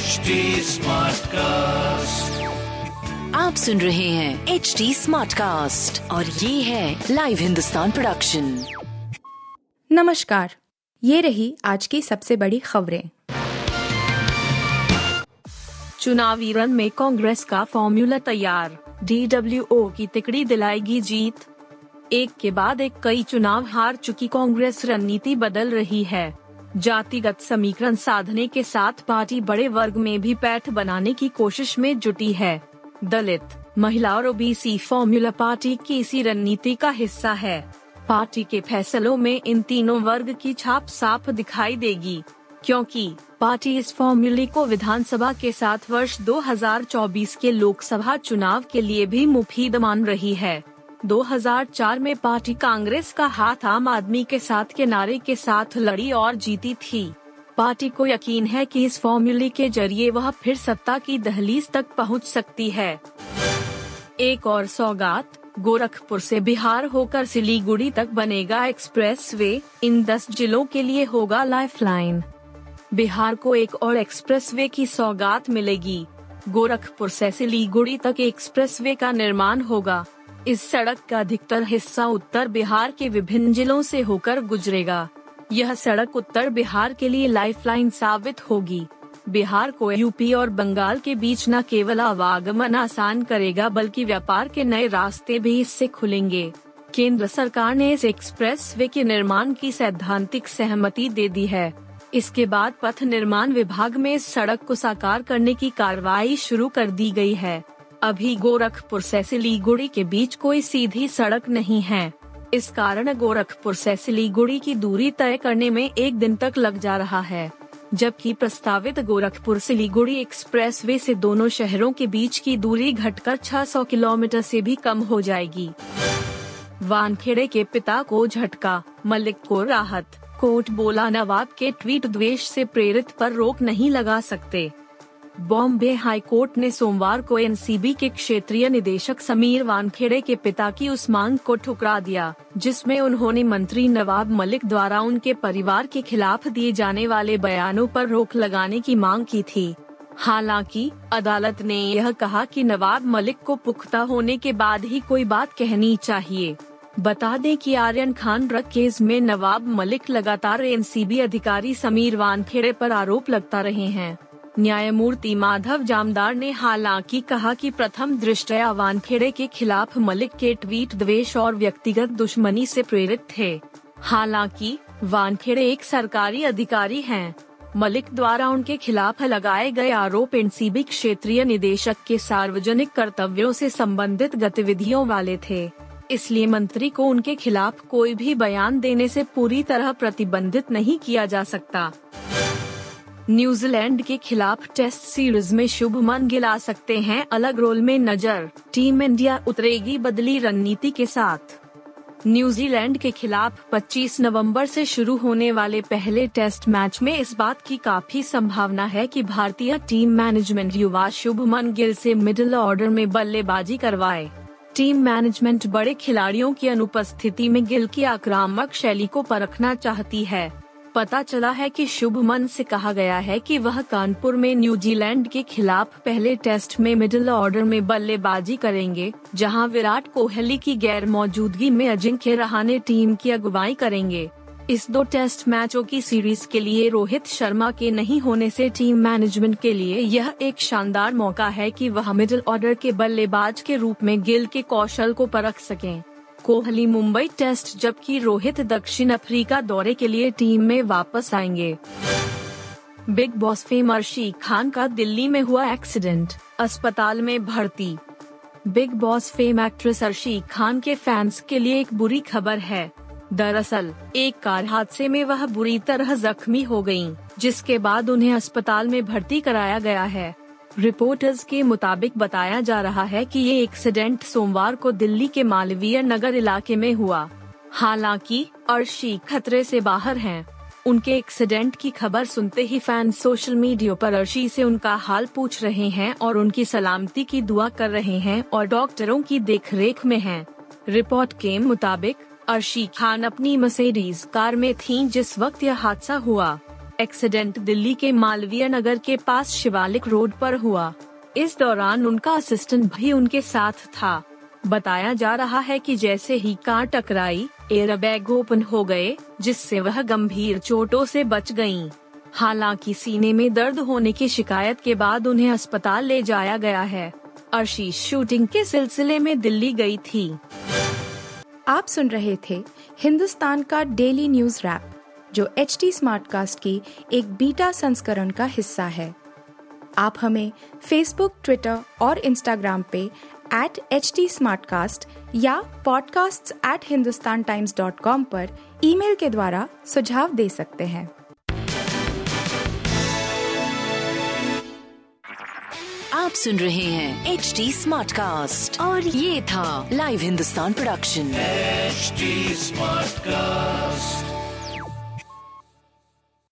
HD Smartcast. आप सुन रहे हैं HD Smartcast और ये है लाइव हिंदुस्तान प्रोडक्शन। नमस्कार, ये रही आज की सबसे बड़ी खबरें। चुनावी रण में कांग्रेस का फॉर्मूला तैयार, DWO की तिकड़ी दिलाएगी जीत। एक के बाद एक कई चुनाव हार चुकी कांग्रेस रणनीति बदल रही है। जातिगत समीकरण साधने के साथ पार्टी बड़े वर्ग में भी पैठ बनाने की कोशिश में जुटी है। दलित, महिला और ओबीसी फॉर्मूला पार्टी की इसी रणनीति का हिस्सा है। पार्टी के फैसलों में इन तीनों वर्ग की छाप साफ दिखाई देगी, क्योंकि पार्टी इस फॉर्मूले को विधानसभा के साथ वर्ष 2024 के लोकसभा चुनाव के लिए भी मुफीद मान रही है। 2004 में पार्टी कांग्रेस का हाथ आम आदमी के साथ के नारे के साथ लड़ी और जीती थी। पार्टी को यकीन है कि इस फॉर्मूले के जरिए वह फिर सत्ता की दहलीज तक पहुंच सकती है। एक और सौगात, गोरखपुर से बिहार होकर सिलीगुड़ी तक बनेगा एक्सप्रेस वे, इन 10 जिलों के लिए होगा लाइफलाइन। बिहार को एक और एक्सप्रेस वे की सौगात मिलेगी। गोरखपुर से सिलीगुड़ी तक एक्सप्रेस वे का निर्माण होगा। इस सड़क का अधिकतर हिस्सा उत्तर बिहार के विभिन्न जिलों से होकर गुजरेगा। यह सड़क उत्तर बिहार के लिए लाइफलाइन साबित होगी। बिहार को यूपी और बंगाल के बीच न केवल आवागमन आसान करेगा बल्कि व्यापार के नए रास्ते भी इससे खुलेंगे। केंद्र सरकार ने इस एक्सप्रेस वे के निर्माण की सैद्धांतिक सहमति दे दी है। इसके बाद पथ निर्माण विभाग में इस सड़क को साकार करने की कार्रवाई शुरू कर दी गई है। अभी गोरखपुर से सिलीगुड़ी के बीच कोई सीधी सड़क नहीं है। इस कारण गोरखपुर से सिलीगुड़ी की दूरी तय करने में 1 दिन तक लग जा रहा है, जबकि प्रस्तावित गोरखपुर सिलीगुड़ी एक्सप्रेस वे से दोनों शहरों के बीच की दूरी घटकर 600 किलोमीटर से भी कम हो जाएगी। वानखेड़े के पिता को झटका, मलिक को राहत। कोर्ट बोला, नवाब के ट्वीट द्वेष से प्रेरित पर रोक नहीं लगा सकते। बॉम्बे हाई कोर्ट ने सोमवार को एनसीबी के क्षेत्रीय निदेशक समीर वानखेड़े के पिता की उस मांग को ठुकरा दिया, जिसमें उन्होंने मंत्री नवाब मलिक द्वारा उनके परिवार के खिलाफ दिए जाने वाले बयानों पर रोक लगाने की मांग की थी। हालांकि अदालत ने यह कहा कि नवाब मलिक को पुख्ता होने के बाद ही कोई बात कहनी चाहिए। बता दें कि आर्यन खान ड्रग केस में नवाब मलिक लगातार एनसीबी अधिकारी समीर वानखेड़े पर आरोप लगता रहे हैं। न्यायमूर्ति माधव जामदार ने हालांकि कहा कि प्रथम दृष्टया वानखेड़े के खिलाफ मलिक के ट्वीट द्वेष और व्यक्तिगत दुश्मनी से प्रेरित थे। हालांकि वानखेड़े एक सरकारी अधिकारी हैं। मलिक द्वारा उनके खिलाफ लगाए गए आरोप एनसीबी क्षेत्रीय निदेशक के सार्वजनिक कर्तव्यों से संबंधित गतिविधियों वाले थे। इसलिए मंत्री को उनके खिलाफ कोई भी बयान देने से पूरी तरह प्रतिबंधित नहीं किया जा सकता। न्यूजीलैंड के खिलाफ टेस्ट सीरीज में शुभमन गिल आ सकते हैं अलग रोल में नजर, टीम इंडिया उतरेगी बदली रणनीति के साथ। न्यूजीलैंड के खिलाफ 25 नवंबर से शुरू होने वाले पहले टेस्ट मैच में इस बात की काफी संभावना है कि भारतीय टीम मैनेजमेंट युवा शुभमन गिल से मिडिल ऑर्डर में बल्लेबाजी करवाए। टीम मैनेजमेंट बड़े खिलाड़ियों की अनुपस्थिति में गिल की आक्रामक शैली को परखना चाहती है। पता चला है कि शुभमन से कहा गया है कि वह कानपुर में न्यूजीलैंड के खिलाफ पहले टेस्ट में मिडिल ऑर्डर में बल्लेबाजी करेंगे, जहां विराट कोहली की गैर मौजूदगी में अजिंक्य रहाणे टीम की अगुवाई करेंगे। इस 2 टेस्ट मैचों की सीरीज के लिए रोहित शर्मा के नहीं होने से टीम मैनेजमेंट के लिए यह एक शानदार मौका है कि वह मिडिल ऑर्डर के बल्लेबाज के रूप में गिल के कौशल को परख सकें। कोहली मुंबई टेस्ट जबकि रोहित दक्षिण अफ्रीका दौरे के लिए टीम में वापस आएंगे। Bigg Boss fame Arshi Khan का दिल्ली में हुआ एक्सीडेंट, अस्पताल में भर्ती। Bigg Boss fame actress Arshi Khan के फैंस के लिए एक बुरी खबर है। दरअसल एक कार हादसे में वह बुरी तरह जख्मी हो गयीं, जिसके बाद उन्हें अस्पताल में भर्ती कराया गया है। रिपोर्टर्स के मुताबिक बताया जा रहा है कि ये एक्सीडेंट सोमवार को दिल्ली के मालवीय नगर इलाके में हुआ। हालांकि अर्शी खतरे से बाहर हैं। उनके एक्सीडेंट की खबर सुनते ही फैंस सोशल मीडिया पर अर्शी से उनका हाल पूछ रहे हैं और उनकी सलामती की दुआ कर रहे हैं और डॉक्टरों की देखरेख में हैं। रिपोर्ट के मुताबिक अर्शी खान अपनी मर्सिडीज कार में थीं जिस वक्त यह हादसा हुआ। एक्सीडेंट दिल्ली के मालवीय नगर के पास शिवालिक रोड पर हुआ। इस दौरान उनका असिस्टेंट भी उनके साथ था। बताया जा रहा है कि जैसे ही कार टकराई, एयरबैग ओपन हो गए, जिससे वह गंभीर चोटों से बच गईं। हालांकि सीने में दर्द होने की शिकायत के बाद उन्हें अस्पताल ले जाया गया है। अर्शी शूटिंग के सिलसिले में दिल्ली गई थी। आप सुन रहे थे हिंदुस्तान का डेली न्यूज रैप, जो HD स्मार्टकास्ट की एक बीटा संस्करण का हिस्सा है। आप हमें फेसबुक, ट्विटर और इंस्टाग्राम पे @HT Smartcast या podcasts@hindustantimes.com पर ईमेल के द्वारा सुझाव दे सकते हैं। आप सुन रहे हैं HD Smartcast और ये था live Hindustan production. HD Smartcast।